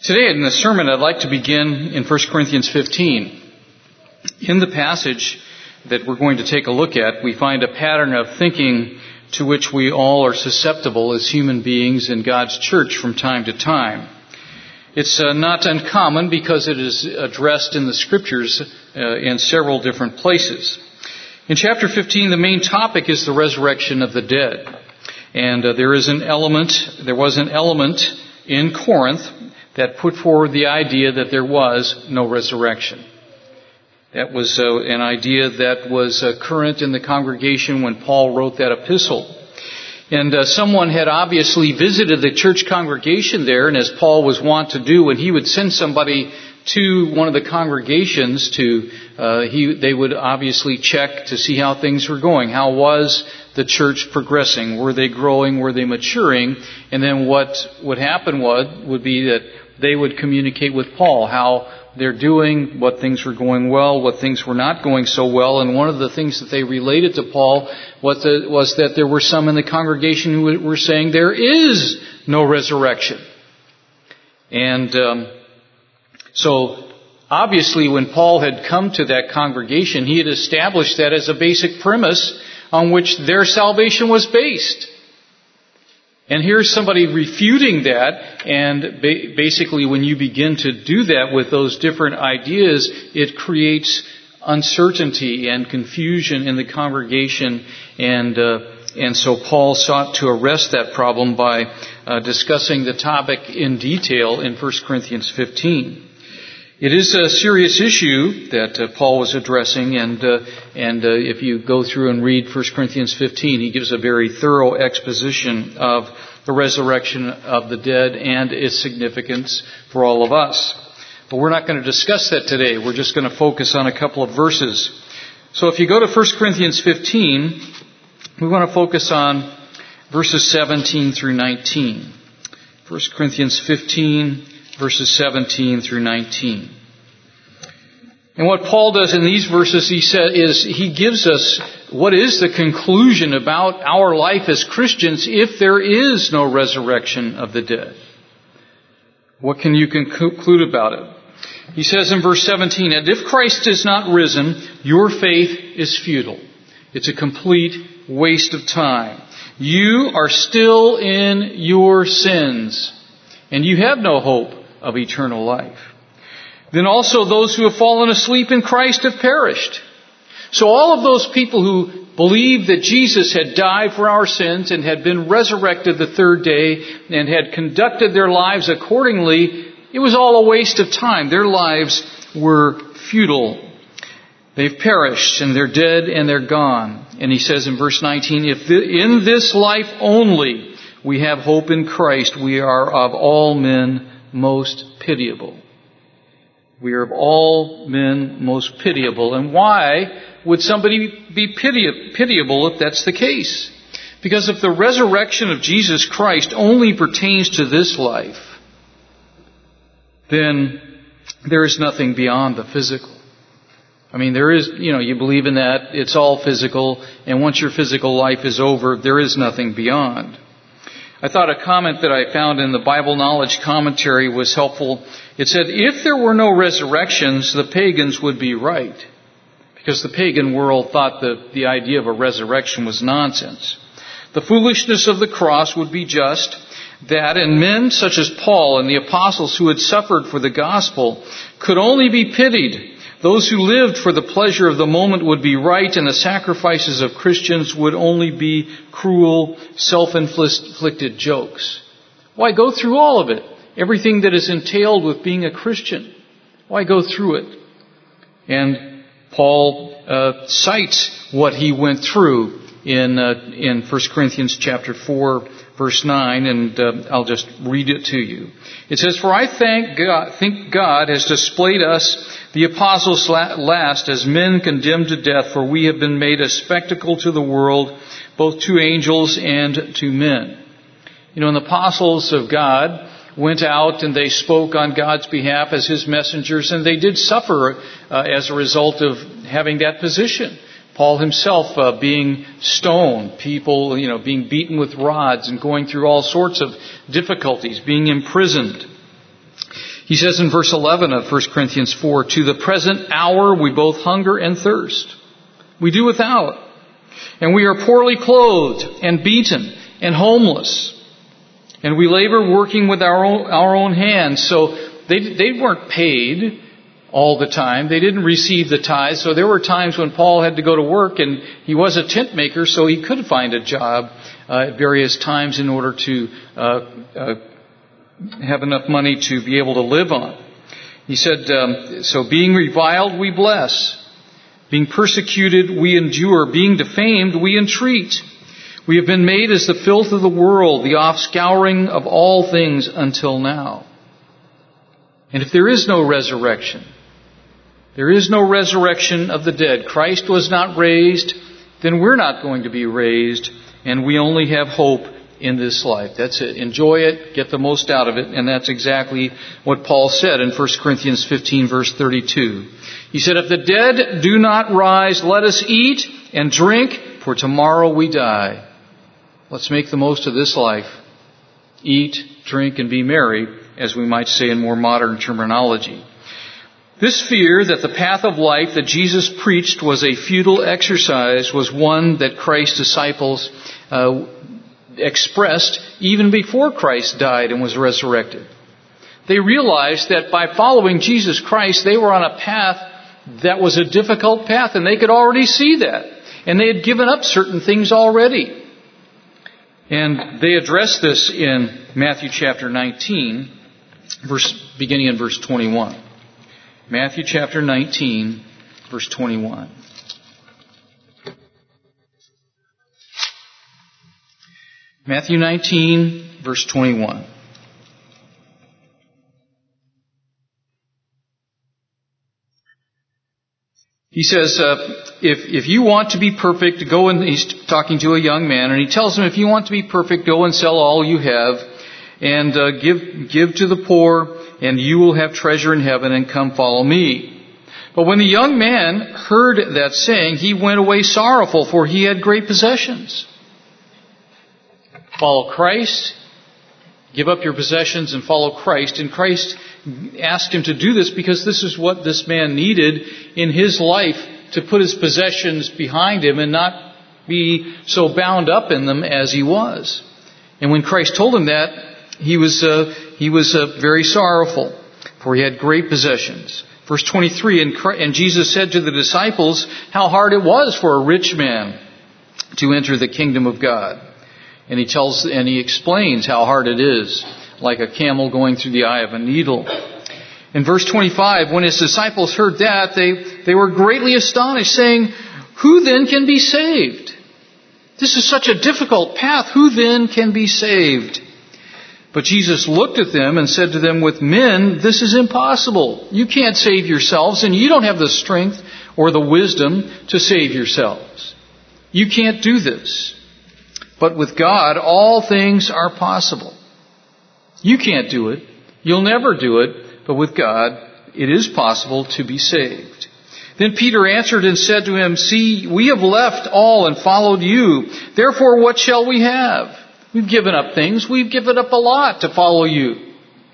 Today in the sermon, I'd like to begin in 1 Corinthians 15. In the passage that we're going to take a look at, we find a pattern of thinking to which we all are susceptible as human beings in God's church from time to time. It's not uncommon because it is addressed in the Scriptures in several different places. In chapter 15, the main topic is the resurrection of the dead. And there was an element in Corinth that put forward the idea that there was no resurrection. That was an idea that was current in the congregation when Paul wrote that epistle. And someone had obviously visited the church congregation there, and as Paul was wont to do, when he would send somebody to one of the congregations they would obviously check to see how things were going. How was the church progressing? Were they growing? Were they maturing? And then what would happen would be that they would communicate with Paul how they're doing, what things were going well, what things were not going so well. And one of the things that they related to Paul was that there were some in the congregation who were saying there is no resurrection. And so obviously when Paul had come to that congregation, he had established that as a basic premise on which their salvation was based. And here's somebody refuting that, and basically when you begin to do that with those different ideas, it creates uncertainty and confusion in the congregation, and so Paul sought to arrest that problem by discussing the topic in detail in 1 Corinthians 15. It is a serious issue that Paul was addressing, and if you go through and read 1 Corinthians 15, he gives a very thorough exposition of the resurrection of the dead and its significance for all of us. But we're not going to discuss that today. We're just going to focus on a couple of verses. So if you go to 1 Corinthians 15, we want to focus on verses 17 through 19. 1 Corinthians 15, verses 17 through 19. And what Paul does in these verses, he gives us what is the conclusion about our life as Christians if there is no resurrection of the dead. What can you conclude about it? He says in verse 17, "And if Christ is not risen, your faith is futile. It's a complete waste of time. You are still in your sins, and you have no hope of eternal life. Then also those who have fallen asleep in Christ have perished." So all of those people who believed that Jesus had died for our sins and had been resurrected the third day and had conducted their lives accordingly, it was all a waste of time. Their lives were futile. They've perished and they're dead and they're gone. And he says in verse 19, "If in this life only we have hope in Christ, we are of all men most pitiable." We are of all men most pitiable. And why would somebody be pitiable if that's the case? Because if the resurrection of Jesus Christ only pertains to this life, then there is nothing beyond the physical. I mean, there is, you believe in that, it's all physical, and once your physical life is over, there is nothing beyond. I thought a comment that I found in the Bible Knowledge Commentary was helpful. It said, if there were no resurrections, the pagans would be right. Because the pagan world thought that the idea of a resurrection was nonsense. The foolishness of the cross would be just that, and men such as Paul and the apostles who had suffered for the gospel could only be pitied. Those who lived for the pleasure of the moment would be right, and the sacrifices of Christians would only be cruel, self-inflicted jokes. Why go through all of it? Everything that is entailed with being a Christian. Why go through it? And Paul cites what he went through in 1 Corinthians chapter 4, verse 9, and I'll just read it to you. It says, "For I think God has displayed us, the apostles last, as men condemned to death, for we have been made a spectacle to the world, both to angels and to men." And the apostles of God went out and they spoke on God's behalf as His messengers, and they did suffer as a result of having that position. Paul himself being stoned, people being beaten with rods and going through all sorts of difficulties, being imprisoned. He says in verse 11 of 1 Corinthians 4, to the present hour we both hunger and thirst. We do without. And we are poorly clothed and beaten and homeless. And we labor working with our own hands. So they weren't paid all the time. They didn't receive the tithes. So there were times when Paul had to go to work, and he was a tent maker, so he could find a job at various times in order to have enough money to be able to live on. He said, so being reviled, we bless. Being persecuted, we endure. Being defamed, we entreat. We have been made as the filth of the world, the offscouring of all things until now. And if there is no resurrection, there is no resurrection of the dead, Christ was not raised, then we're not going to be raised, and we only have hope in this life. That's it. Enjoy it, get the most out of it, and that's exactly what Paul said in 1 Corinthians 15, verse 32. He said, if the dead do not rise, let us eat and drink, for tomorrow we die. Let's make the most of this life. Eat, drink, and be merry, as we might say in more modern terminology. This fear that the path of life that Jesus preached was a futile exercise was one that Christ's disciples expressed even before Christ died and was resurrected. They realized that by following Jesus Christ, they were on a path that was a difficult path, and they could already see that. And they had given up certain things already. And they addressed this in Matthew chapter 19, beginning in verse 21. Matthew chapter 19, verse 21. Matthew 19, verse 21. He says, if you want to be perfect, go and he's talking to a young man, and he tells him, if you want to be perfect, go and sell all you have and give to the poor, and you will have treasure in heaven, and come follow me. But when the young man heard that saying, he went away sorrowful, for he had great possessions. Follow Christ, give up your possessions and follow Christ. And Christ asked him to do this because this is what this man needed in his life, to put his possessions behind him and not be so bound up in them as he was. And when Christ told him that, he was very sorrowful, for he had great possessions. Verse 23, and Jesus said to the disciples how hard it was for a rich man to enter the kingdom of God. And he explains how hard it is, like a camel going through the eye of a needle. In verse 25, when his disciples heard that, they were greatly astonished, saying, who then can be saved? This is such a difficult path. Who then can be saved? But Jesus looked at them and said to them, with men, this is impossible. You can't save yourselves, and you don't have the strength or the wisdom to save yourselves. You can't do this. But with God, all things are possible. You can't do it. You'll never do it. But with God, it is possible to be saved. Then Peter answered and said to him, see, we have left all and followed you. Therefore, what shall we have? We've given up things. We've given up a lot to follow you.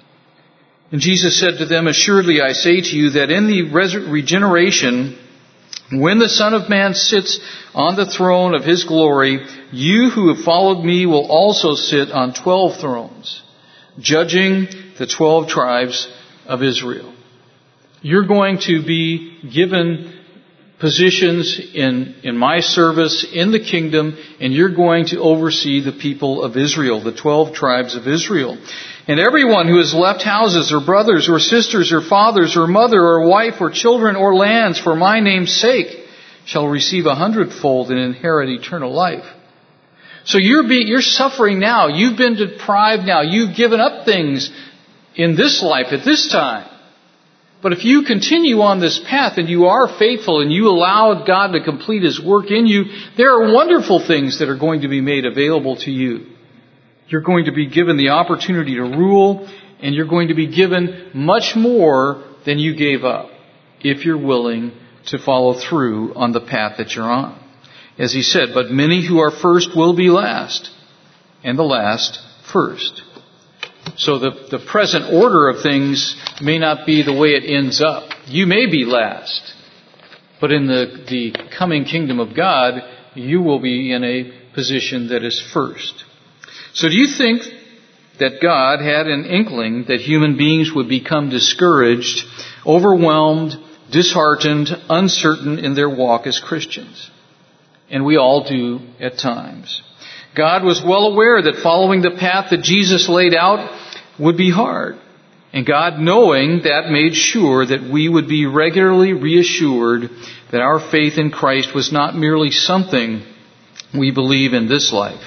And Jesus said to them, assuredly I say to you that in the regeneration, when the Son of Man sits on the throne of his glory, you who have followed me will also sit on 12 thrones, judging the 12 tribes of Israel. You're going to be given positions in my service in the kingdom, and you're going to oversee the people of Israel, the 12 tribes of Israel. And everyone who has left houses or brothers or sisters or fathers or mother or wife or children or lands for my name's sake shall receive 100-fold and inherit eternal life. So you're suffering now. You've been deprived now. You've given up things in this life at this time. But if you continue on this path and you are faithful and you allow God to complete His work in you, there are wonderful things that are going to be made available to you. You're going to be given the opportunity to rule, and you're going to be given much more than you gave up if you're willing to follow through on the path that you're on. As He said, but many who are first will be last, and the last first. So the present order of things may not be the way it ends up. You may be last, but in the coming kingdom of God, you will be in a position that is first. So do you think that God had an inkling that human beings would become discouraged, overwhelmed, disheartened, uncertain in their walk as Christians? And we all do at times. God was well aware that following the path that Jesus laid out would be hard. And God, knowing that, made sure that we would be regularly reassured that our faith in Christ was not merely something we believe in this life,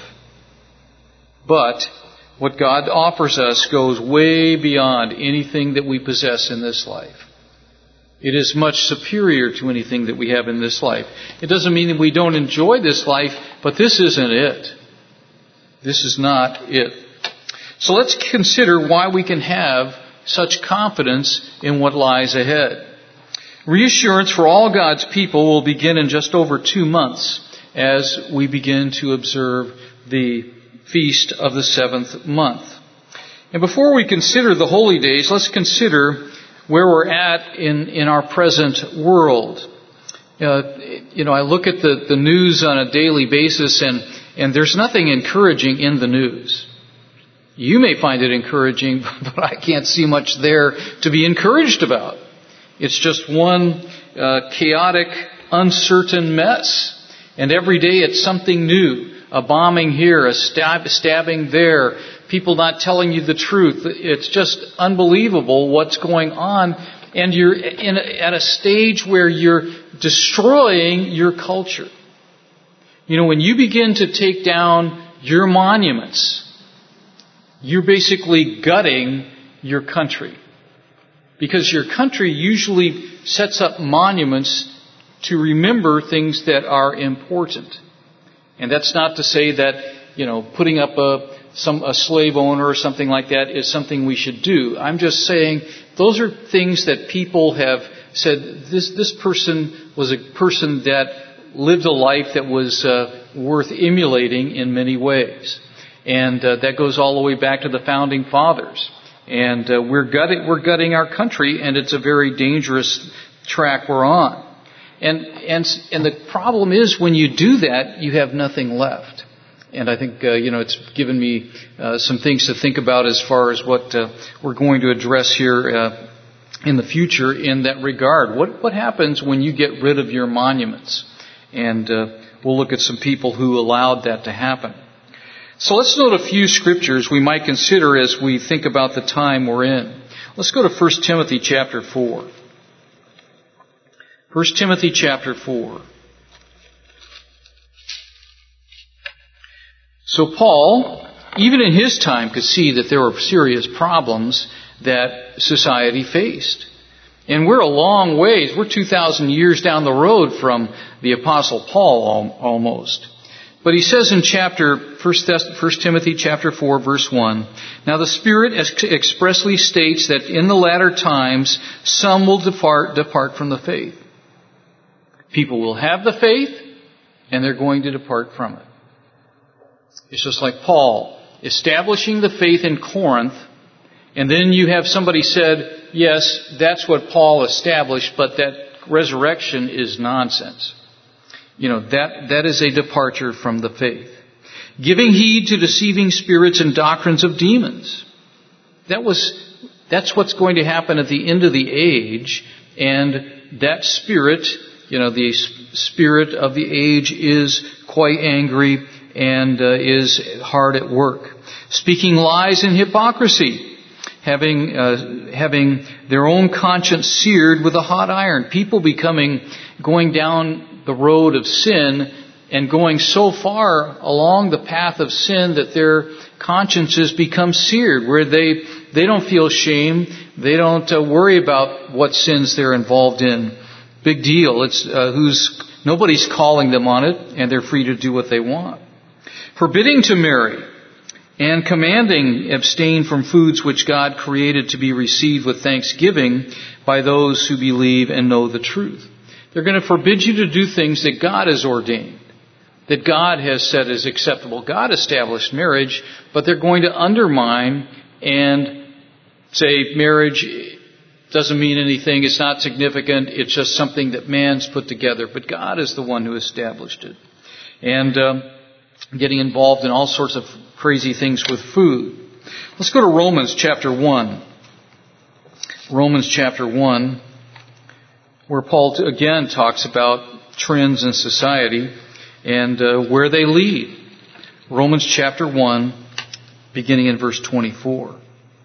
but what God offers us goes way beyond anything that we possess in this life. It is much superior to anything that we have in this life. It doesn't mean that we don't enjoy this life, but this isn't it. This is not it. So let's consider why we can have such confidence in what lies ahead. Reassurance for all God's people will begin in just over 2 months as we begin to observe the feast of the 7th month. And before we consider the holy days, let's consider where we're at in our present world. I look at the news on a daily basis, and there's nothing encouraging in the news. You may find it encouraging, but I can't see much there to be encouraged about. It's just one chaotic, uncertain mess. And every day it's something new. A bombing here, a stabbing there, people not telling you the truth. It's just unbelievable what's going on. And you're at a stage where you're destroying your culture. When you begin to take down your monuments, you're basically gutting your country. Because your country usually sets up monuments to remember things that are important. And that's not to say that, putting up a slave owner or something like that is something we should do. I'm just saying those are things that people have said, this person was a person that lived a life that was worth emulating in many ways. And that goes all the way back to the founding fathers. And we're gutting our country, and it's a very dangerous track we're on. And the problem is when you do that, you have nothing left. And I think it's given me some things to think about as far as what we're going to address here in the future in that regard. What happens when you get rid of your monuments? And we'll look at some people who allowed that to happen. So let's note a few scriptures we might consider as we think about the time we're in. Let's go to 1 Timothy chapter 4. 1 Timothy chapter 4. So Paul, even in his time, could see that there were serious problems that society faced. And we're a long ways. We're 2,000 years down the road from the Apostle Paul almost. But he says in 1 Timothy chapter 4, verse 1, "Now the Spirit expressly states that in the latter times some will depart from the faith." People will have the faith, and they're going to depart from it. It's just like Paul establishing the faith in Corinth, and then you have somebody said, yes, that's what Paul established, but that resurrection is nonsense. That is a departure from the faith. Giving heed to deceiving spirits and doctrines of demons. That's what's going to happen at the end of the age, and that spirit, the spirit of the age is quite angry and is hard at work. Speaking lies and hypocrisy, having their own conscience seared with a hot iron. People going down the road of sin and going so far along the path of sin that their consciences become seared, where they don't feel shame, they don't worry about what sins they're involved in. Big deal. It's nobody's calling them on it, and they're free to do what they want. Forbidding to marry and commanding abstain from foods which God created to be received with thanksgiving by those who believe and know the truth. They're going to forbid you to do things that God has ordained, that God has said is acceptable. God established marriage, but they're going to undermine and say marriage doesn't mean anything, it's not significant, it's just something that man's put together. But God is the one who established it. And getting involved in all sorts of crazy things with food. Let's go to Romans chapter 1. Romans chapter 1, where Paul again talks about trends in society and where they lead. Romans chapter 1, beginning in verse 24.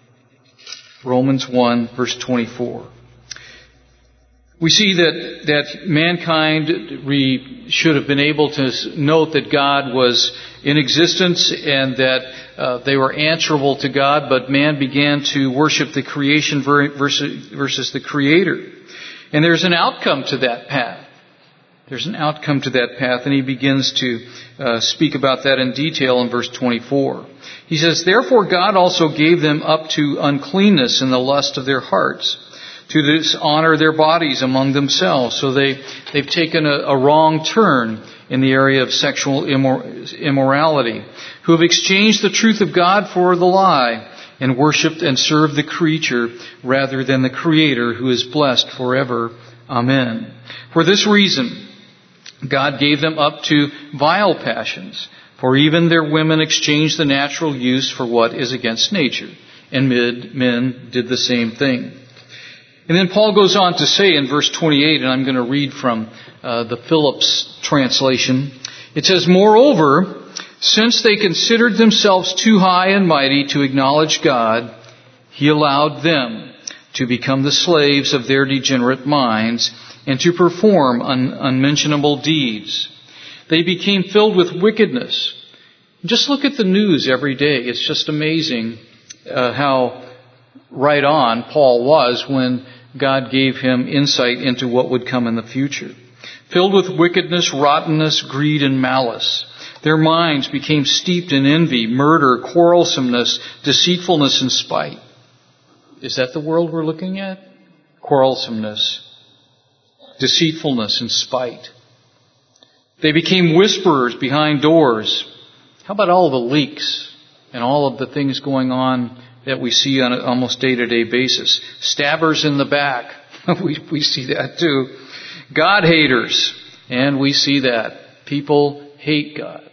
Romans 1, verse 24. We see that mankind should have been able to note that God was in existence and that they were answerable to God, but man began to worship the creation versus the Creator. And there's an outcome to that path. There's an outcome to that path, and he begins to speak about that in detail in verse 24. He says, "Therefore God also gave them up to uncleanness in the lust of their hearts, to dishonor their bodies among themselves." So they've taken a wrong turn in the area of sexual immorality, who have exchanged the truth of God for the lie, and worshipped and served the creature rather than the Creator, who is blessed forever. Amen. For this reason, God gave them up to vile passions, for even their women exchanged the natural use for what is against nature, and men did the same thing. And then Paul goes on to say in verse 28, and I'm going to read from the Phillips translation. It says, "Moreover, since they considered themselves too high and mighty to acknowledge God, He allowed them to become the slaves of their degenerate minds and to perform unmentionable deeds. They became filled with wickedness." Just look at the news every day. It's just amazing how right on Paul was when God gave him insight into what would come in the future. "Filled with wickedness, rottenness, greed, and malice. Their minds became steeped in envy, murder, quarrelsomeness, deceitfulness, and spite." Is that the world we're looking at? Quarrelsomeness, deceitfulness, and spite. They became whisperers behind doors. How about all the leaks and all of the things going on that we see on an almost day-to-day basis? Stabbers in the back. We see that too. God haters. And we see that. People hate God.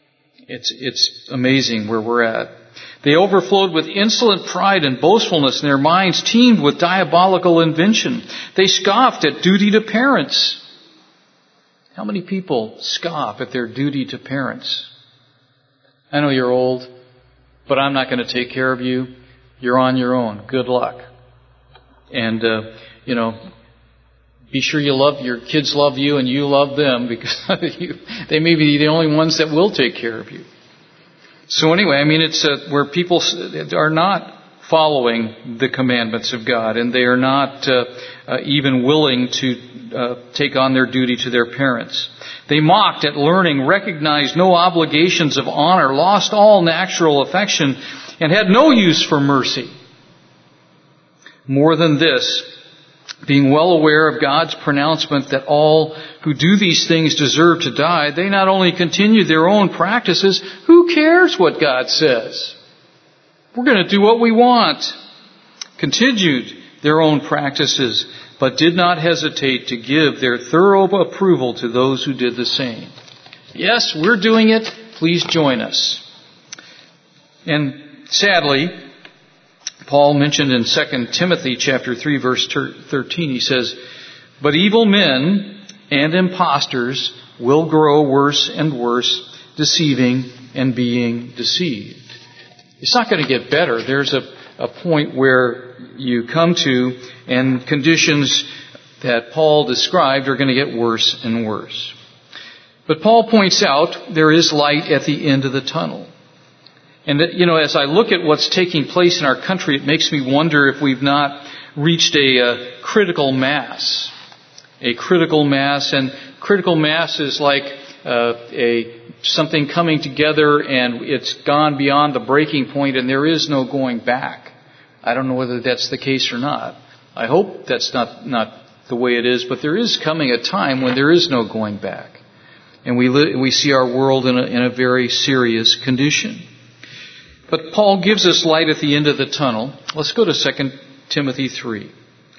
It's amazing where we're at. They overflowed with insolent pride and boastfulness, and their minds teemed with diabolical invention. They scoffed at duty to parents. How many people scoff at their duty to parents? "I know you're old, but I'm not going to take care of you. You're on your own. Good luck." And, be sure your kids love you and you love them, because they may be the only ones that will take care of you. So anyway, it's where people are not following the commandments of God, and they are not even willing to take on their duty to their parents. They mocked at learning, recognized no obligations of honor, lost all natural affection, and had no use for mercy. More than this, being well aware of God's pronouncement that all who do these things deserve to die, they not only continued their own practices. Who cares what God says? We're going to do what we want. Continued their own practices, but did not hesitate to give their thorough approval to those who did the same. Yes, we're doing it. Please join us. And sadly, Paul mentioned in 2 Timothy chapter 3, verse 13, he says, "But evil men and impostors will grow worse and worse, deceiving and being deceived." It's not going to get better. There's a point where you come to, and conditions that Paul described are going to get worse and worse. But Paul points out there is light at the end of the tunnel. And that, as I look at what's taking place in our country, it makes me wonder if we've not reached a critical mass. A critical mass, and critical mass is like something coming together, and it's gone beyond the breaking point, and there is no going back. I don't know whether that's the case or not. I hope that's not the way it is, but there is coming a time when there is no going back, and we see our world in a very serious condition. But Paul gives us light at the end of the tunnel. Let's go to 2 Timothy 3.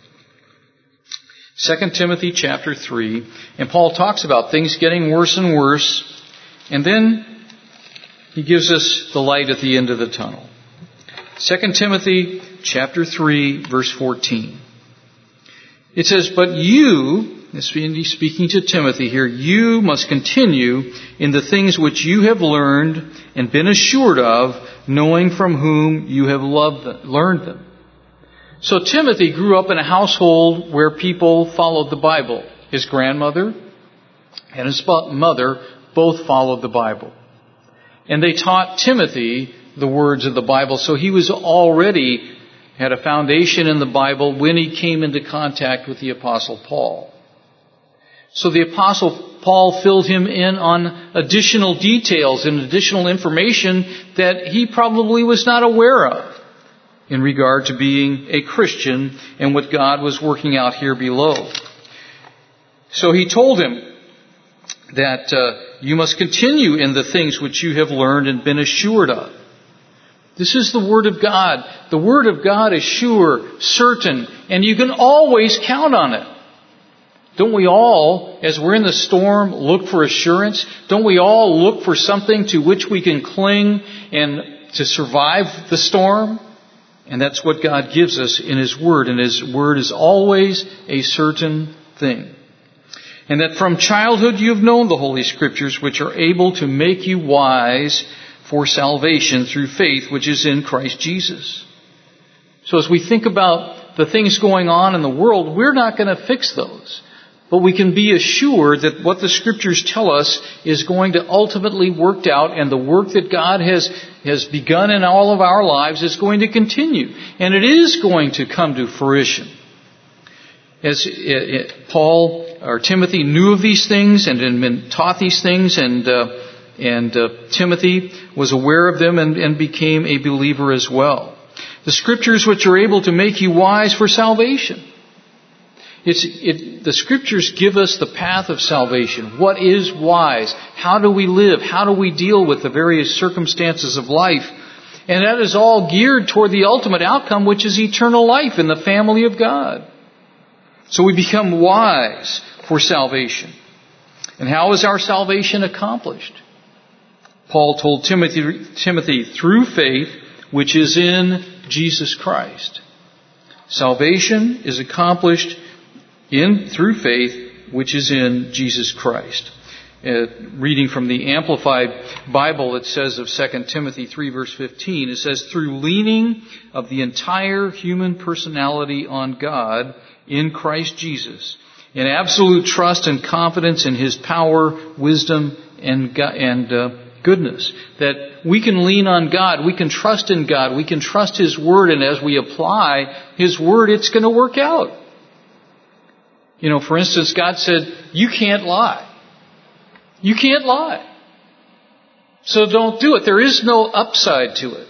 2 Timothy chapter 3. And Paul talks about things getting worse and worse. And then he gives us the light at the end of the tunnel. 2 Timothy chapter 3, verse 14. It says, "But you," he's speaking to Timothy here, "you must continue in the things which you have learned and been assured of, knowing from whom you have learned them." So Timothy grew up in a household where people followed the Bible. His grandmother and his mother both followed the Bible. And they taught Timothy the words of the Bible. So he was already had a foundation in the Bible when he came into contact with the Apostle Paul. So the Apostle Paul filled him in on additional details and additional information that he probably was not aware of in regard to being a Christian and what God was working out here below. So he told him that you must continue in the things which you have learned and been assured of. This is the Word of God. The Word of God is sure, certain, and you can always count on it. Don't we all, as we're in the storm, look for assurance? Don't we all look for something to which we can cling and to survive the storm? And that's what God gives us in His Word. And His Word is always a certain thing. And that from childhood you have known the Holy Scriptures, which are able to make you wise for salvation through faith, which is in Christ Jesus. So as we think about the things going on in the world, we're not going to fix those. But we can be assured that what the Scriptures tell us is going to ultimately work out, and the work that God has begun in all of our lives is going to continue. And it is going to come to fruition. As Paul or Timothy knew of these things and had been taught these things, and Timothy was aware of them and became a believer as well. The Scriptures which are able to make you wise for salvation. The Scriptures give us the path of salvation. What is wise? How do we live? How do we deal with the various circumstances of life? And that is all geared toward the ultimate outcome, which is eternal life in the family of God. So we become wise for salvation. And how is our salvation accomplished? Paul told Timothy, through faith, which is in Jesus Christ. Salvation is accomplished through faith, which is in Jesus Christ. Reading from the Amplified Bible, it says of 2 Timothy 3 verse 15, it says, "Through leaning of the entire human personality on God in Christ Jesus, in absolute trust and confidence in His power, wisdom, and goodness." That we can lean on God, we can trust in God, we can trust His Word, and as we apply His Word, it's going to work out. You know, for instance, God said, you can't lie. You can't lie. So don't do it. There is no upside to it.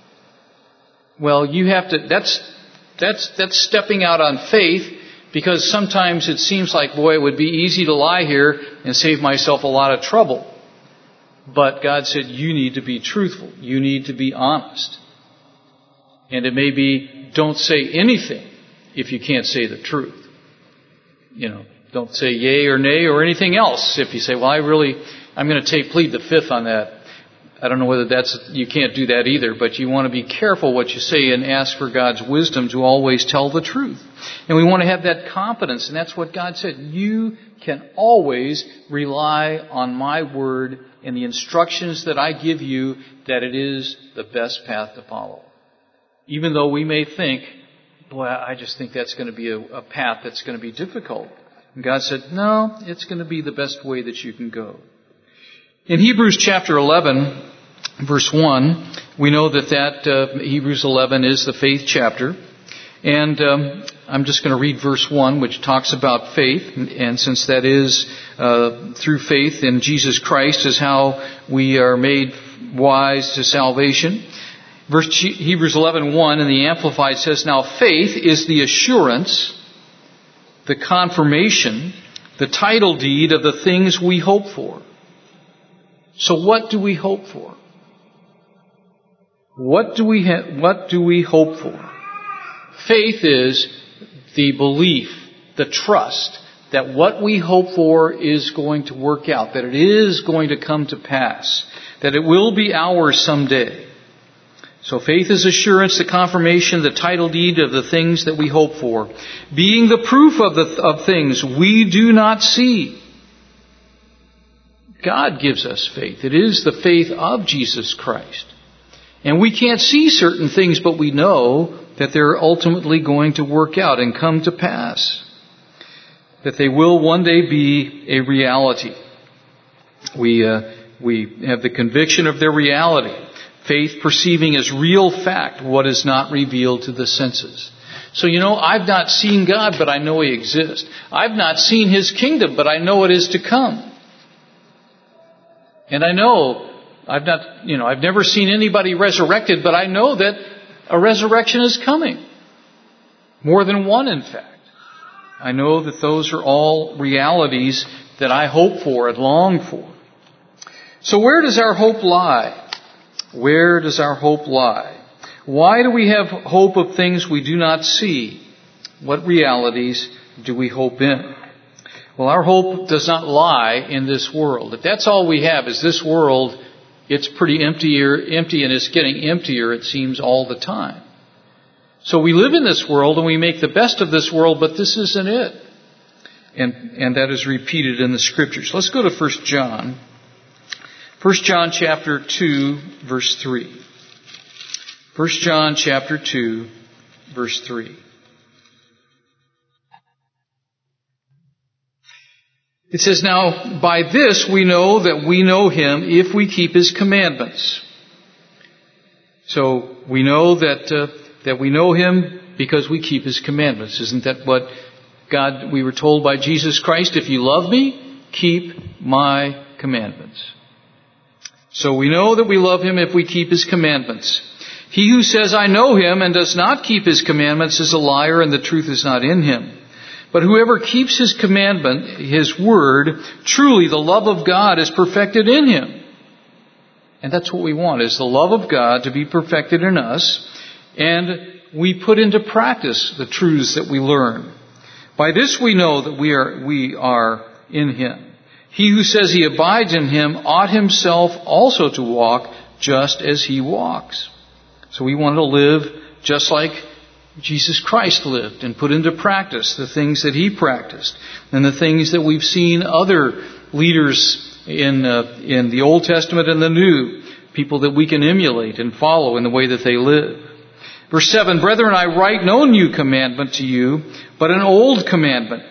Well, you have to, that's stepping out on faith, because sometimes it seems like, boy, it would be easy to lie here and save myself a lot of trouble. But God said, you need to be truthful. You need to be honest. And it may be, don't say anything if you can't say the truth. You know, don't say yay or nay or anything else. If you say, well, I'm going to plead the fifth on that. I don't know whether you can't do that either, but you want to be careful what you say and ask for God's wisdom to always tell the truth. And we want to have that confidence, and that's what God said. You can always rely on my word and the instructions that I give you, that it is the best path to follow. Even though we may think, boy, I just think that's going to be a path that's going to be difficult. And God said, no, it's going to be the best way that you can go. In Hebrews chapter 11, verse 1, we know that Hebrews 11 is the faith chapter. And I'm just going to read verse 1, which talks about faith. And since that is through faith in Jesus Christ is how we are made wise to salvation. Hebrews 11:1 in the Amplified says, "Now faith is the assurance, the confirmation, the title deed of the things we hope for." So what do we hope for? What do we hope for? Faith is the belief, the trust that what we hope for is going to work out, that it is going to come to pass, that it will be ours someday. So faith is assurance, the confirmation, the title deed of the things that we hope for, being the proof of things we do not see. God gives us faith. It is the faith of Jesus Christ. And we can't see certain things, but we know that they're ultimately going to work out and come to pass. That they will one day be a reality. We have the conviction of their reality. Faith perceiving as real fact what is not revealed to the senses. So, I've not seen God, but I know He exists. I've not seen His kingdom, but I know it is to come. And I know I've never seen anybody resurrected, but I know that a resurrection is coming. More than one, in fact. I know that those are all realities that I hope for and long for. So where does our hope lie? Where does our hope lie? Why do we have hope of things we do not see? What realities do we hope in? Well, our hope does not lie in this world. If that's all we have is this world, it's pretty empty, and it's getting emptier, it seems, all the time. So we live in this world and we make the best of this world, but this isn't it. And that is repeated in the Scriptures. Let's go to 1 John. 1 John chapter 2, verse 3. 1 John chapter 2, verse 3. It says, "Now by this we know that we know Him if we keep His commandments." So we know that we know Him because we keep His commandments. Isn't that what we were told by Jesus Christ? If you love me, keep my commandments. So we know that we love Him if we keep His commandments. He who says, "I know Him," and does not keep His commandments is a liar, and the truth is not in him. But whoever keeps His commandment, His word, truly the love of God is perfected in him. And that's what we want, is the love of God to be perfected in us. And we put into practice the truths that we learn. By this we know that we are in Him. He who says he abides in Him ought himself also to walk just as He walks. So we want to live just like Jesus Christ lived and put into practice the things that He practiced and the things that we've seen other leaders in the Old Testament and the New, people that we can emulate and follow in the way that they live. Verse 7, "Brethren, I write no new commandment to you, but an old commandment,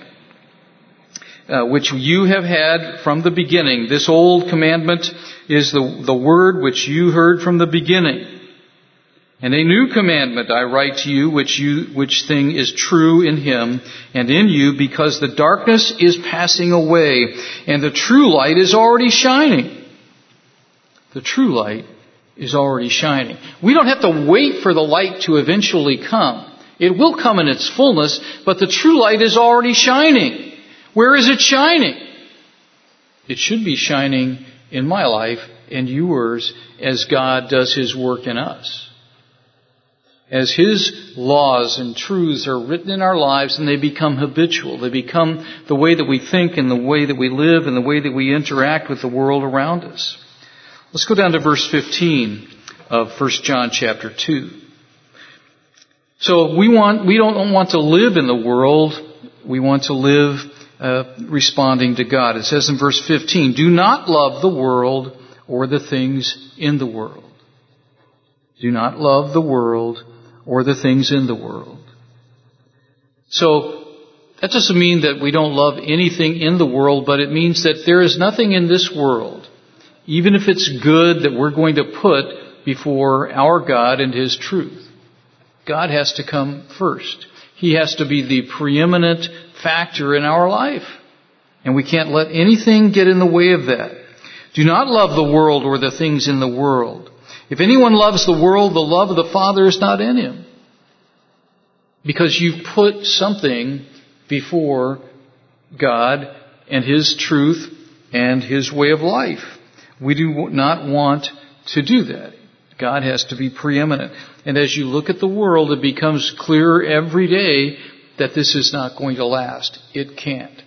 which you have had from the beginning. This old commandment is the word which you heard from the beginning. And a new commandment I write to you, which thing is true in Him and in you, because the darkness is passing away, and the true light is already shining." The true light is already shining. We don't have to wait for the light to eventually come. It will come in its fullness, but the true light is already shining. Where is it shining? It should be shining in my life and yours as God does His work in us. As His laws and truths are written in our lives and they become habitual. They become the way that we think and the way that we live and the way that we interact with the world around us. Let's go down to verse 15 of 1 John chapter 2. So we don't want to live in the world. We want to live responding to God. It says in verse 15, "Do not love the world or the things in the world." Do not love the world or the things in the world. So that doesn't mean that we don't love anything in the world, but it means that there is nothing in this world, even if it's good, that we're going to put before our God and His truth. God has to come first. He has to be the preeminent factor in our life. And we can't let anything get in the way of that. Do not love the world or the things in the world. If anyone loves the world, the love of the Father is not in him. Because you've put something before God and His truth and His way of life. We do not want to do that. God has to be preeminent. And as you look at the world, it becomes clearer every day that this is not going to last. It can't.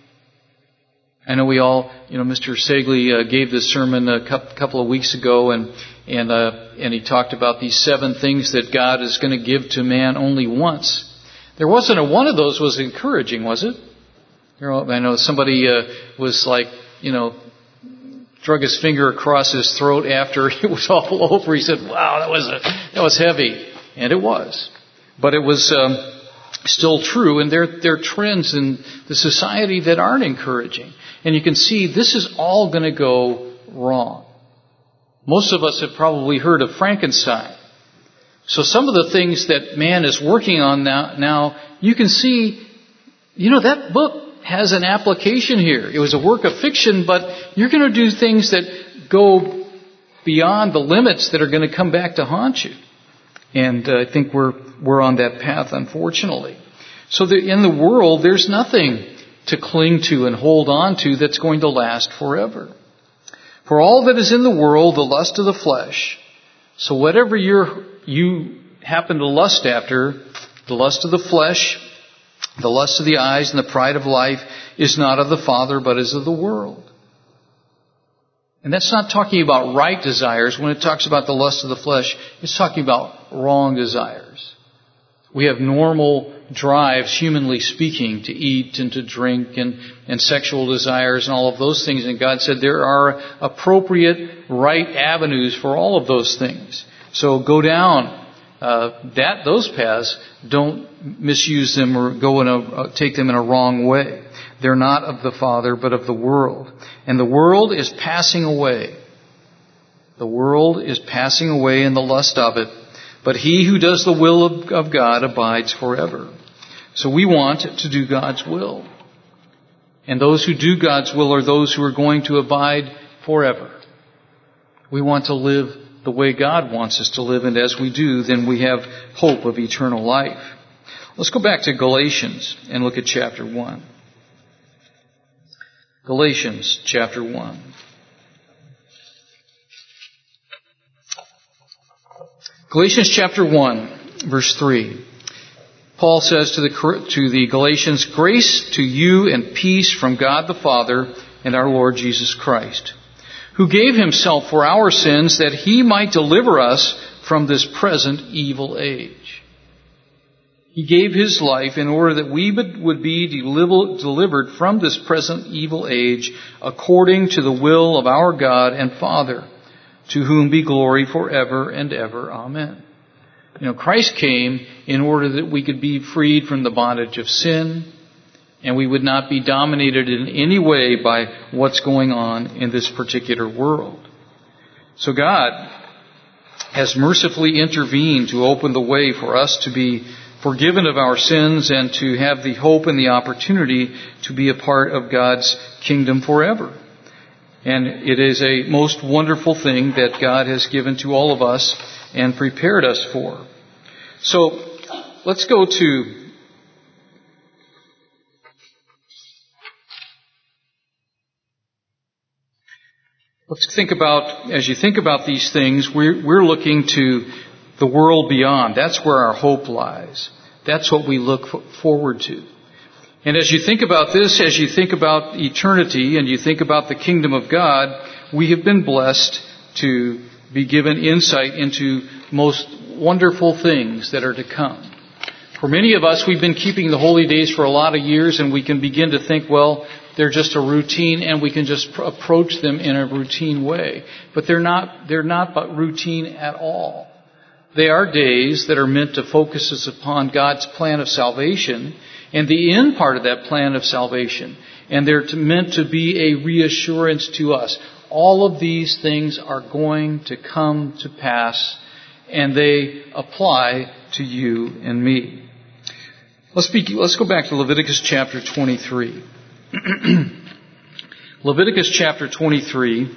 I know we all, Mr. Segley gave this sermon a couple of weeks ago, and he talked about these 7 things that God is going to give to man only once. There wasn't one of those was encouraging, was it? I know somebody was like, drug his finger across his throat after it was all over. He said, "Wow, that was heavy," and it was, but it was still true. And there are trends in the society that aren't encouraging, and you can see this is all going to go wrong. Most of us have probably heard of Frankenstein. So some of the things that man is working on now you can see, that book has an application here. It was a work of fiction, but you're going to do things that go beyond the limits that are going to come back to haunt you. And I think we're on that path, unfortunately. So in the world, there's nothing to cling to and hold on to that's going to last forever. For all that is in the world, the lust of the flesh. So whatever you happen to lust after, the lust of the flesh, the lust of the eyes, and the pride of life is not of the Father, but is of the world. And that's not talking about right desires. When it talks about the lust of the flesh, it's talking about wrong desires. We have normal drives, humanly speaking, to eat and to drink and sexual desires and all of those things. And God said there are appropriate right avenues for all of those things. So go down those paths. Don't misuse them or take them in a wrong way. They're not of the Father, but of the world. And the world is passing away. The world is passing away in the lust of it. But he who does the will of God abides forever. So we want to do God's will. And those who do God's will are those who are going to abide forever. We want to live the way God wants us to live, and as we do, then we have hope of eternal life. Let's go back to Galatians and look at chapter 1. Galatians chapter 1. Galatians chapter 1, verse 3. Paul says to the Galatians, "Grace to you and peace from God the Father and our Lord Jesus Christ, who gave himself for our sins that he might deliver us from this present evil age." He gave his life in order that we would be delivered from this present evil age according to the will of our God and Father, to whom be glory forever and ever. Amen. Christ came in order that we could be freed from the bondage of sin, and we would not be dominated in any way by what's going on in this particular world. So God has mercifully intervened to open the way for us to be forgiven of our sins and to have the hope and the opportunity to be a part of God's kingdom forever. And it is a most wonderful thing that God has given to all of us and prepared us for. So let's go to let's think about, as you think about these things, we're looking to the world beyond. That's where our hope lies. That's what we look forward to. And as you think about this, as you think about eternity and you think about the kingdom of God, we have been blessed to be given insight into most wonderful things that are to come. For many of us, we've been keeping the holy days for a lot of years, and we can begin to think, well, they're just a routine and we can just approach them in a routine way. But they're not but routine at all. They are days that are meant to focus us upon God's plan of salvation and the end part of that plan of salvation. And they're meant to be a reassurance to us. All of these things are going to come to pass, and they apply to you and me. Let's go back to Leviticus chapter 23. Leviticus chapter 23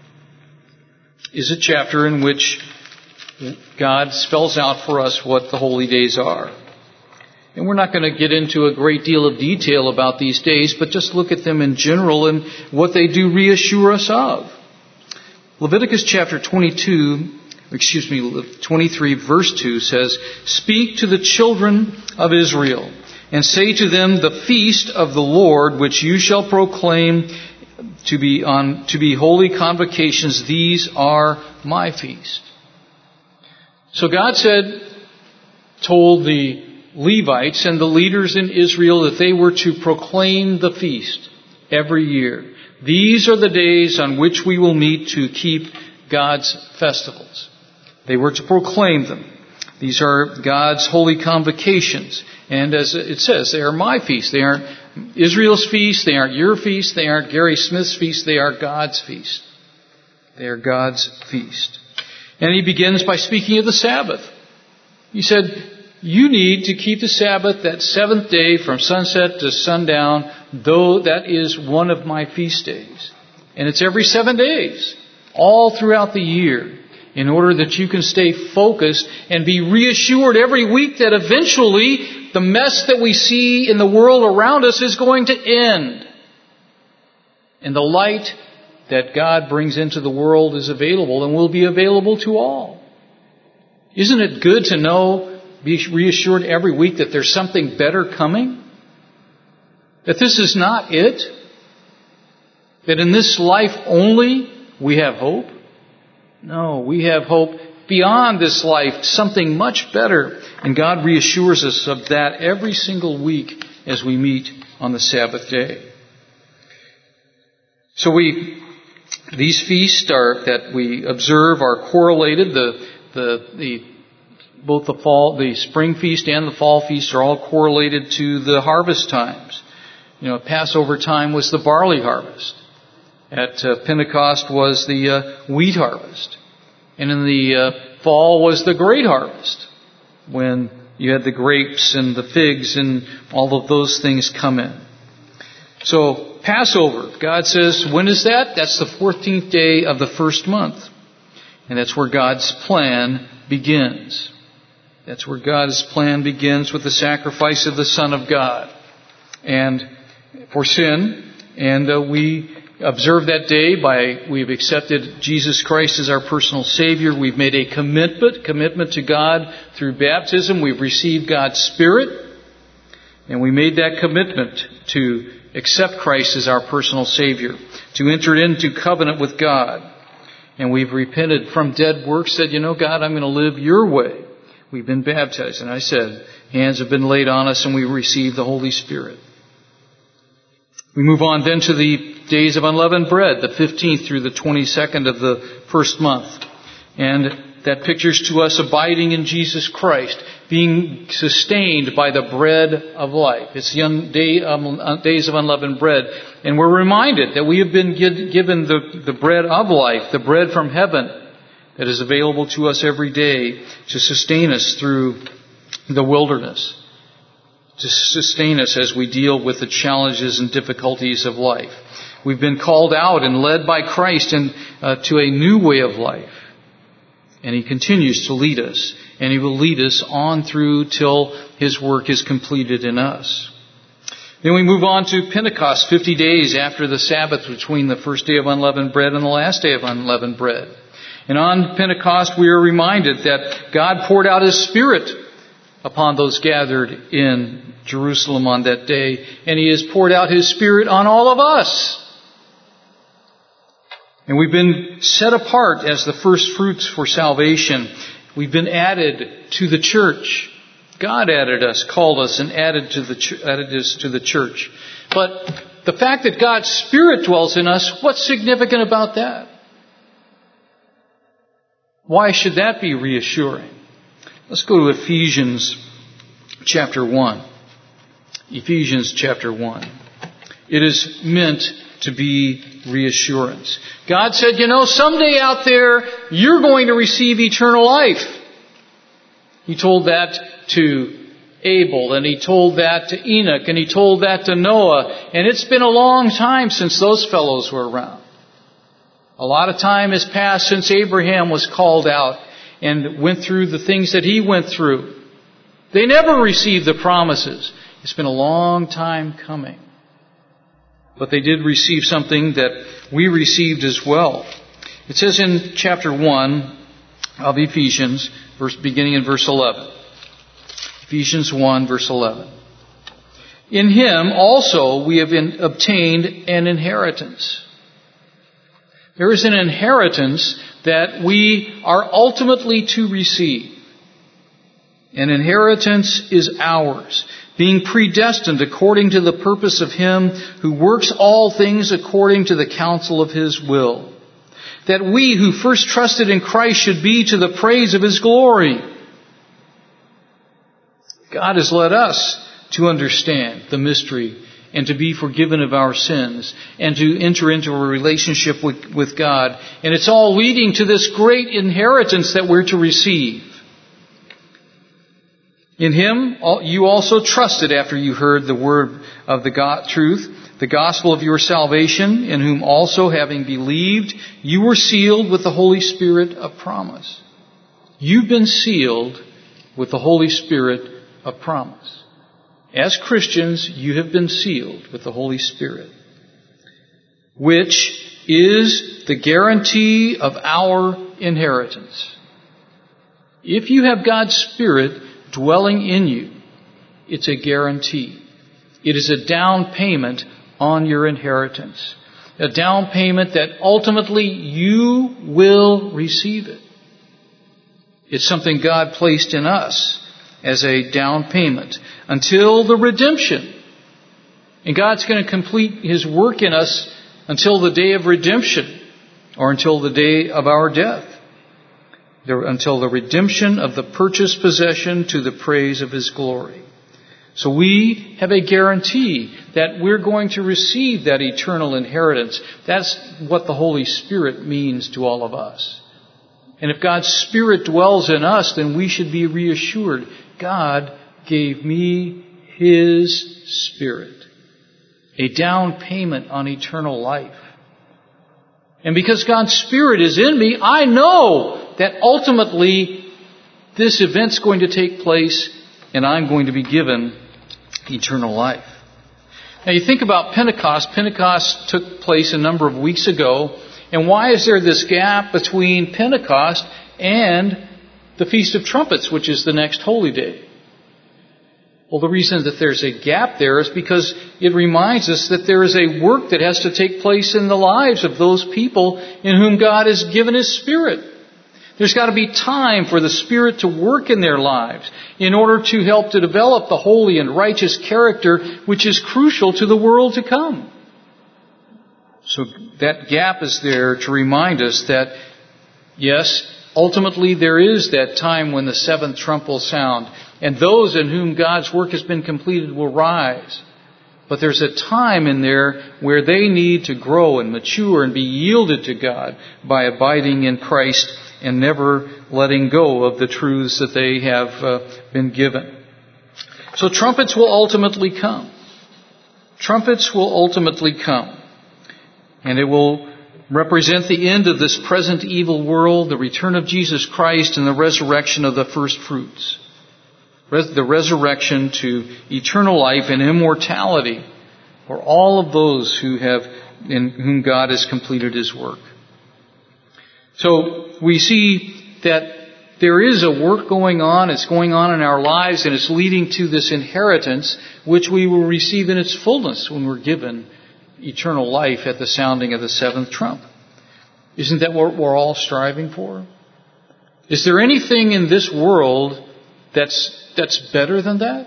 is a chapter in which God spells out for us what the holy days are. And we're not going to get into a great deal of detail about these days, but just look at them in general and what they do reassure us of. Leviticus chapter 22, 23 verse 2 says, "Speak to the children of Israel, and say to them, the feast of the Lord, which you shall proclaim to be holy convocations, these are my feast." So God told the Levites and the leaders in Israel that they were to proclaim the feast every year. These are the days on which we will meet to keep God's festivals. They were to proclaim them. These are God's holy convocations. And as it says, they are my feast. They aren't Israel's feast. They aren't your feast. They aren't Gary Smith's feast. They are God's feast. They are God's feast. And he begins by speaking of the Sabbath. He said, you need to keep the Sabbath, that seventh day from sunset to sundown, though that is one of my feast days. And it's every 7 days, all throughout the year, in order that you can stay focused and be reassured every week that eventually the mess that we see in the world around us is going to end. And the light that God brings into the world is available and will be available to all. Isn't it good to know, be reassured every week that there's something better coming? That this is not it? That in this life only we have hope? No, we have hope beyond this life, something much better. And God reassures us of that every single week as we meet on the Sabbath day. So these feasts that we observe are correlated. Both the spring feast and the fall feast are all correlated to the harvest times. Passover time was the barley harvest. At Pentecost was the wheat harvest. And in the fall was the grape harvest, when you had the grapes and the figs and all of those things come in. So Passover, God says, when is that? That's the 14th day of the first month. And that's where God's plan begins. That's where God's plan begins with the sacrifice of the Son of God and for sin. And we observe that day we've accepted Jesus Christ as our personal Savior. We've made a commitment to God through baptism. We've received God's Spirit. And we made that commitment to accept Christ as our personal Savior, to enter into covenant with God. And we've repented from dead works, said, God, I'm going to live your way. We've been baptized. And I said, hands have been laid on us and we receive the Holy Spirit. We move on then to the days of unleavened bread, the 15th through the 22nd of the first month. And that pictures to us abiding in Jesus Christ, being sustained by the bread of life. It's the days of unleavened bread. And we're reminded that we have been given the bread of life, the bread from heaven that is available to us every day to sustain us through the wilderness, to sustain us as we deal with the challenges and difficulties of life. We've been called out and led by Christ to a new way of life. And He continues to lead us. And He will lead us on through till His work is completed in us. Then we move on to Pentecost, 50 days after the Sabbath, between the first day of unleavened bread and the last day of unleavened bread. And on Pentecost we are reminded that God poured out His Spirit upon those gathered in Jerusalem on that day. And He has poured out His Spirit on all of us. And we've been set apart as the first fruits for salvation. We've been added to the church. God added us, called us, and added us to the church. But the fact that God's Spirit dwells in us, what's significant about that? Why should that be reassuring? Let's go to Ephesians chapter 1. Ephesians chapter 1. It is meant to be reassurance. God said, someday out there, you're going to receive eternal life. He told that to Abel, and He told that to Enoch, and He told that to Noah. And it's been a long time since those fellows were around. A lot of time has passed since Abraham was called out and went through the things that he went through. They never received the promises. It's been a long time coming. But they did receive something that we received as well. It says in chapter 1, of Ephesians, beginning in verse 11. Ephesians 1, verse 11. In Him also we have obtained an inheritance. There is an inheritance that we are ultimately to receive. An inheritance is ours, being predestined according to the purpose of Him who works all things according to the counsel of His will, that we who first trusted in Christ should be to the praise of His glory. God has led us to understand the mystery and to be forgiven of our sins and to enter into a relationship with God. And it's all leading to this great inheritance that we're to receive. In Him, you also trusted after you heard the word of the truth, the gospel of your salvation, in whom also, having believed, you were sealed with the Holy Spirit of promise. You've been sealed with the Holy Spirit of promise. As Christians, you have been sealed with the Holy Spirit, which is the guarantee of our inheritance. If you have God's Spirit dwelling in you, it's a guarantee. It is a down payment on your inheritance. A down payment that ultimately you will receive it. It's something God placed in us as a down payment until the redemption. And God's going to complete His work in us until the day of redemption, or until the day of our death. Until the redemption of the purchased possession to the praise of His glory. So we have a guarantee that we're going to receive that eternal inheritance. That's what the Holy Spirit means to all of us. And if God's Spirit dwells in us, then we should be reassured. God gave me His Spirit. A down payment on eternal life. And because God's Spirit is in me, I know that ultimately this event's going to take place and I'm going to be given eternal life. Now you think about Pentecost. Pentecost took place a number of weeks ago. And why is there this gap between Pentecost and the Feast of Trumpets, which is the next holy day? Well, the reason that there's a gap there is because it reminds us that there is a work that has to take place in the lives of those people in whom God has given His Spirit. There's got to be time for the Spirit to work in their lives in order to help to develop the holy and righteous character which is crucial to the world to come. So that gap is there to remind us that, yes, ultimately there is that time when the seventh trump will sound, and those in whom God's work has been completed will rise. But there's a time in there where they need to grow and mature and be yielded to God by abiding in Christ and never letting go of the truths that they have been given. So trumpets will ultimately come. Trumpets will ultimately come. And it will represent the end of this present evil world, the return of Jesus Christ, and the resurrection of the first fruits. The resurrection to eternal life and immortality for all of those in whom God has completed His work. So we see that there is a work going on. It's going on in our lives, and it's leading to this inheritance, which we will receive in its fullness when we're given eternal life at the sounding of the seventh trump. Isn't that what we're all striving for? Is there anything in this world that's better than that?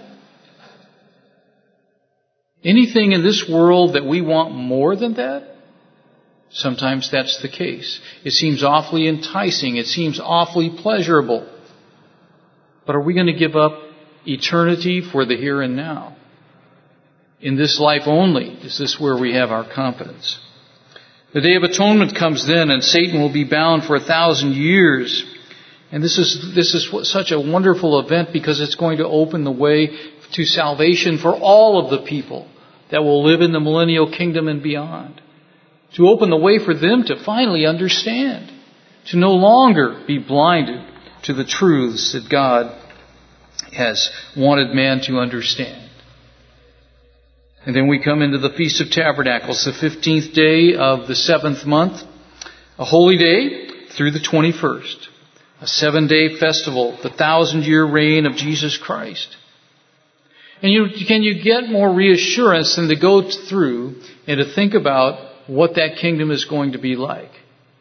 Anything in this world that we want more than that? Sometimes that's the case. It seems awfully enticing. It seems awfully pleasurable. But are we going to give up eternity for the here and now? In this life only is this where we have our confidence. The Day of Atonement comes then, and Satan will be bound for 1,000 years. And this is such a wonderful event because it's going to open the way to salvation for all of the people that will live in the millennial kingdom and beyond. To open the way for them to finally understand, to no longer be blinded to the truths that God has wanted man to understand. And then we come into the Feast of Tabernacles, the 15th day of the 7th month, a holy day through the 21st. A 7-day festival, the 1,000-year reign of Jesus Christ. And can you get more reassurance than to go through and to think about what that kingdom is going to be like?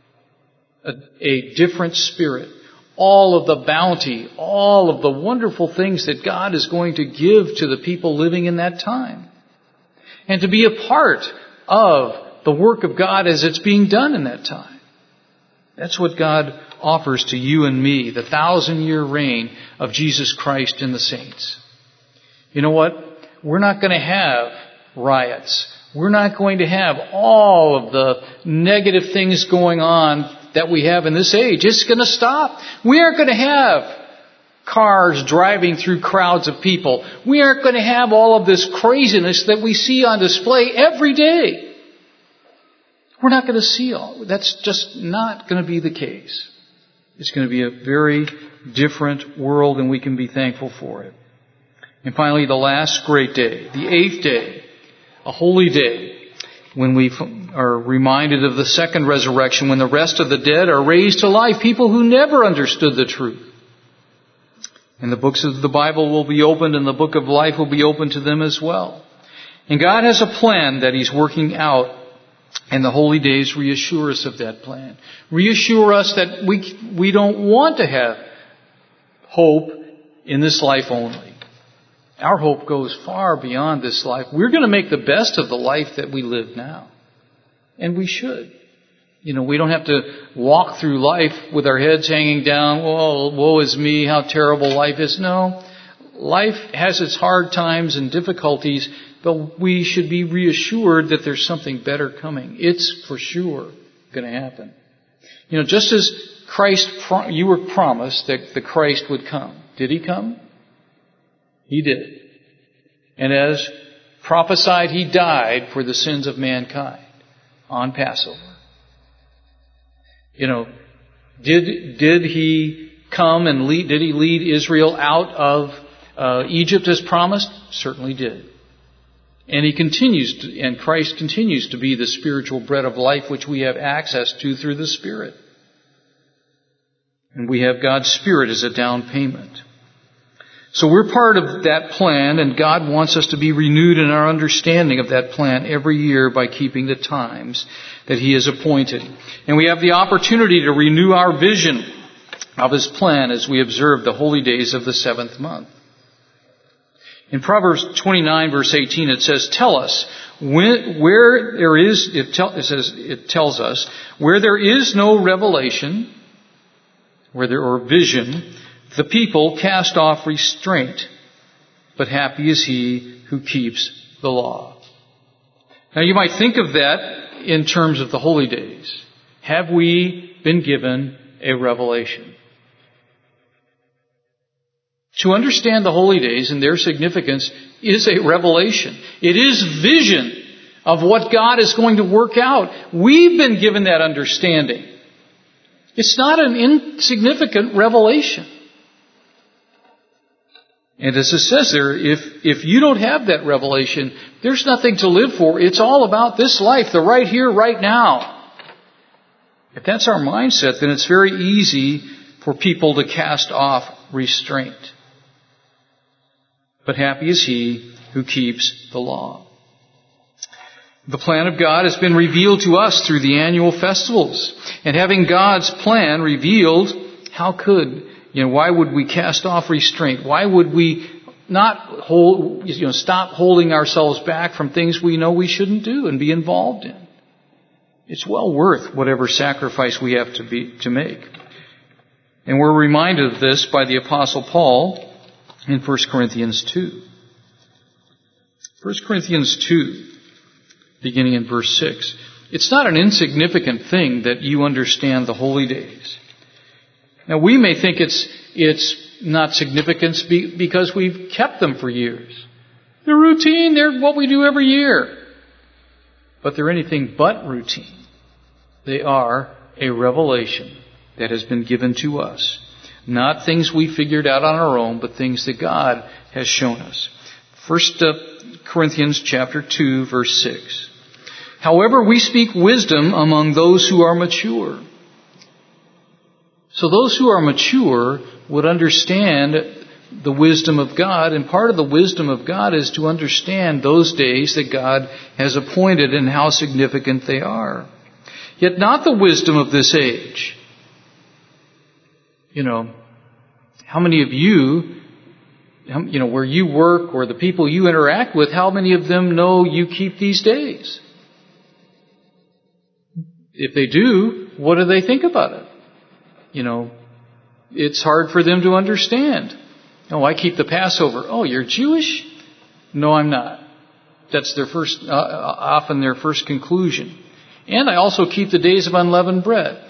A different spirit. All of the bounty, all of the wonderful things that God is going to give to the people living in that time. And to be a part of the work of God as it's being done in that time. That's what God offers to you and me, the 1,000-year reign of Jesus Christ and the saints. You know what? We're not going to have riots. We're not going to have all of the negative things going on that we have in this age. It's going to stop. We aren't going to have cars driving through crowds of people. We aren't going to have all of this craziness that we see on display every day. We're not going to see all. That's just not going to be the case. It's going to be a very different world, and we can be thankful for it. And finally, the last great day, the 8th day, a holy day, when we are reminded of the second resurrection, when the rest of the dead are raised to life, people who never understood the truth. And the books of the Bible will be opened, and the book of life will be opened to them as well. And God has a plan that He's working out, and the holy days reassure us of that plan. Reassure us that we don't want to have hope in this life only. Our hope goes far beyond this life. We're going to make the best of the life that we live now. And we should. We don't have to walk through life with our heads hanging down. Oh, woe is me, how terrible life is. No. Life has its hard times and difficulties, but we should be reassured that there's something better coming. It's for sure going to happen. Just as you were promised that the Christ would come. Did He come? He did. And as prophesied, He died for the sins of mankind on Passover. Did He come and did He lead Israel out of Egypt as promised? Certainly did. And Christ continues to be the spiritual bread of life which we have access to through the Spirit. And we have God's Spirit as a down payment. So we're part of that plan, and God wants us to be renewed in our understanding of that plan every year by keeping the times that He has appointed. And we have the opportunity to renew our vision of His plan as we observe the holy days of the 7th month. In Proverbs 29, verse 18, it says, "Tell us where there is." It tells us where there is no revelation, or vision. The people cast off restraint, but happy is he who keeps the law. Now you might think of that in terms of the holy days. Have we been given a revelation? To understand the holy days and their significance is a revelation. It is vision of what God is going to work out. We've been given that understanding. It's not an insignificant revelation. And as it says there, if you don't have that revelation, there's nothing to live for. It's all about this life, the right here, right now. If that's our mindset, then it's very easy for people to cast off restraint. But happy is he who keeps the law. The plan of God has been revealed to us through the annual festivals. And having God's plan revealed, why would we cast off restraint? Why would we not stop holding ourselves back from things we know we shouldn't do and be involved in? It's well worth whatever sacrifice we have to make. And we're reminded of this by the Apostle Paul in 1 Corinthians 2. 1 Corinthians 2, beginning in verse 6. It's not an insignificant thing that you understand the holy days. Now we may think it's not significant because we've kept them for years. They're routine, they're what we do every year. But they're anything but routine. They are a revelation that has been given to us. Not things we figured out on our own, but things that God has shown us. 1 Corinthians chapter 2, verse 6. However, we speak wisdom among those who are mature. So those who are mature would understand the wisdom of God, and part of the wisdom of God is to understand those days that God has appointed and how significant they are. Yet not the wisdom of this age. How many of you, where you work or the people you interact with, how many of them know you keep these days? If they do, what do they think about it? It's hard for them to understand. Oh, I keep the Passover. Oh, you're Jewish? No, I'm not. That's often their first conclusion. And I also keep the days of unleavened bread.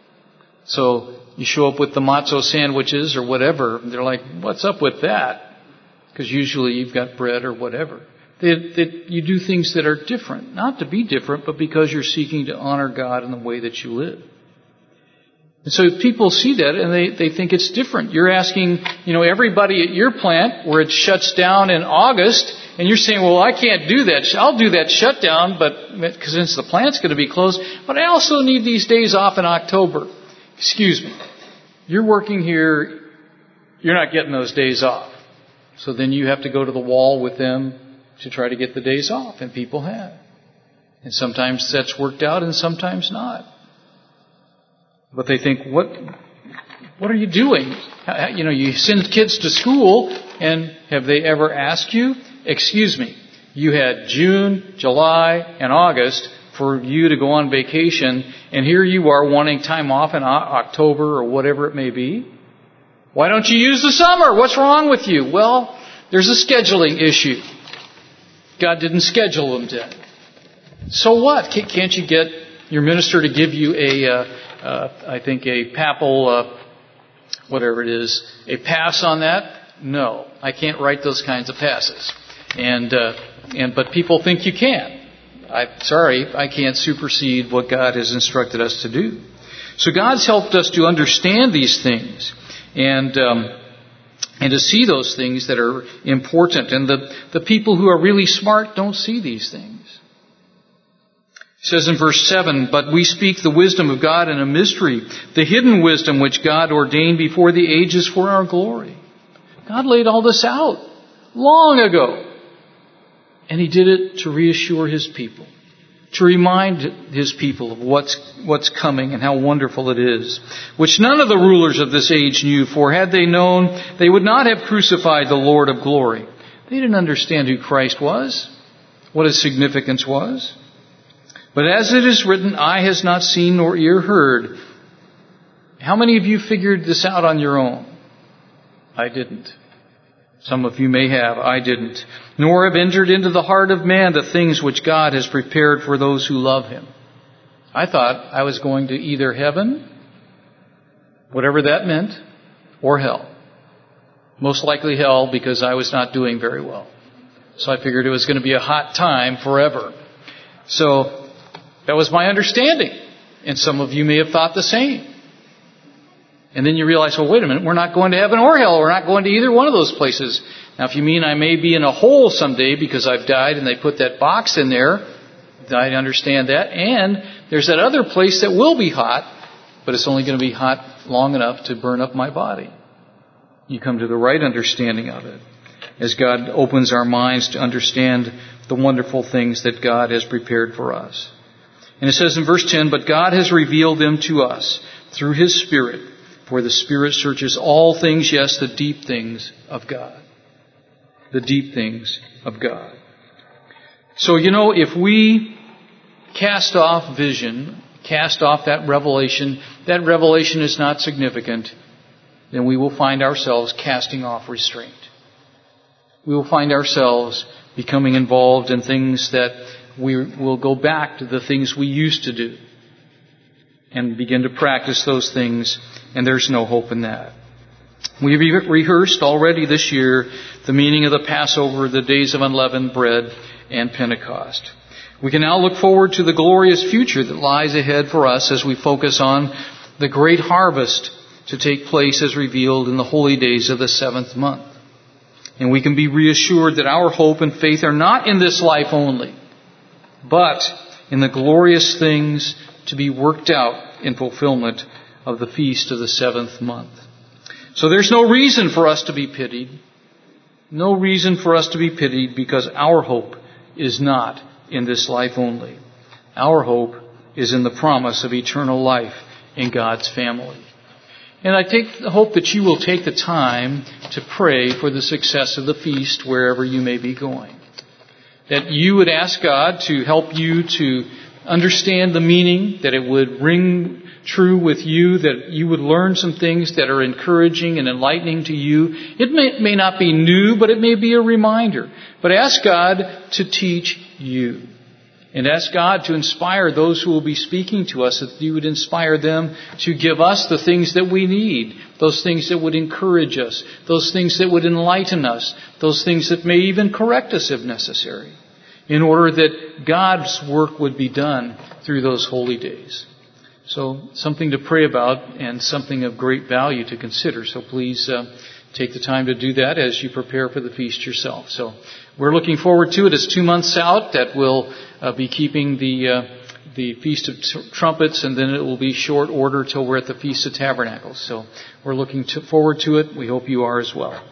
So you show up with the matzo sandwiches or whatever. They're like, what's up with that? Because usually you've got bread or whatever. You do things that are different. Not to be different, but because you're seeking to honor God in the way that you live. And so people see that and they think it's different. You're asking, everybody at your plant where it shuts down in August, and you're saying, well, I can't do that. I'll do that shutdown, because since the plant's going to be closed, but I also need these days off in October. Excuse me. You're working here, you're not getting those days off. So then you have to go to the wall with them to try to get the days off, and people have. And sometimes that's worked out and sometimes not. But they think, what are you doing? You send kids to school, and have they ever asked you? Excuse me, you had June, July, and August for you to go on vacation, and here you are wanting time off in October or whatever it may be. Why don't you use the summer? What's wrong with you? Well, there's a scheduling issue. God didn't schedule them then. So what? Can't you get your minister to give you a papal, whatever it is, a pass on that? No, I can't write those kinds of passes. But people think you can. I can't supersede what God has instructed us to do. So God's helped us to understand these things and to see those things that are important. And the people who are really smart don't see these things. It says in verse 7, but we speak the wisdom of God in a mystery, the hidden wisdom which God ordained before the ages for our glory. God laid all this out long ago. And He did it to reassure His people, to remind His people of what's coming and how wonderful it is, which none of the rulers of this age knew, for had they known, they would not have crucified the Lord of glory. They didn't understand who Christ was, what His significance was. But as it is written, eye has not seen nor ear heard. How many of you figured this out on your own? I didn't. Some of you may have. I didn't. Nor have entered into the heart of man the things which God has prepared for those who love Him. I thought I was going to either heaven, whatever that meant, or hell. Most likely hell, because I was not doing very well. So I figured it was going to be a hot time forever. So that was my understanding. And some of you may have thought the same. And then you realize, well, wait a minute, we're not going to heaven or hell. We're not going to either one of those places. Now, if you mean I may be in a hole someday because I've died and they put that box in there, I understand that. And there's that other place that will be hot, but it's only going to be hot long enough to burn up my body. You come to the right understanding of it as God opens our minds to understand the wonderful things that God has prepared for us. And it says in verse 10, but God has revealed them to us through His Spirit. For the Spirit searches all things, yes, the deep things of God. The deep things of God. So, if we cast off vision, cast off that revelation is not significant, then we will find ourselves casting off restraint. We will find ourselves becoming involved in things that we will go back to the things we used to do and begin to practice those things, and there's no hope in that. We rehearsed already this year the meaning of the Passover, the days of unleavened bread, and Pentecost. We can now look forward to the glorious future that lies ahead for us as we focus on the great harvest to take place as revealed in the holy days of the 7th month. And we can be reassured that our hope and faith are not in this life only, but in the glorious things to be worked out in fulfillment of the feast of the 7th month. So there's no reason for us to be pitied. No reason for us to be pitied, because our hope is not in this life only. Our hope is in the promise of eternal life in God's family. And I hope that you will take the time to pray for the success of the feast wherever you may be going. That you would ask God to help you to understand the meaning, that it would ring true with you, that you would learn some things that are encouraging and enlightening to you. It may not be new, but it may be a reminder. But ask God to teach you. And ask God to inspire those who will be speaking to us, that you would inspire them to give us the things that we need, those things that would encourage us, those things that would enlighten us, those things that may even correct us if necessary, in order that God's work would be done through those holy days. So something to pray about and something of great value to consider. So please take the time to do that as you prepare for the feast yourself. So we're looking forward to it. It's 2 months out that we'll be keeping the Feast of Trumpets, and then it will be short order till we're at the Feast of Tabernacles. So we're looking forward to it. We hope you are as well.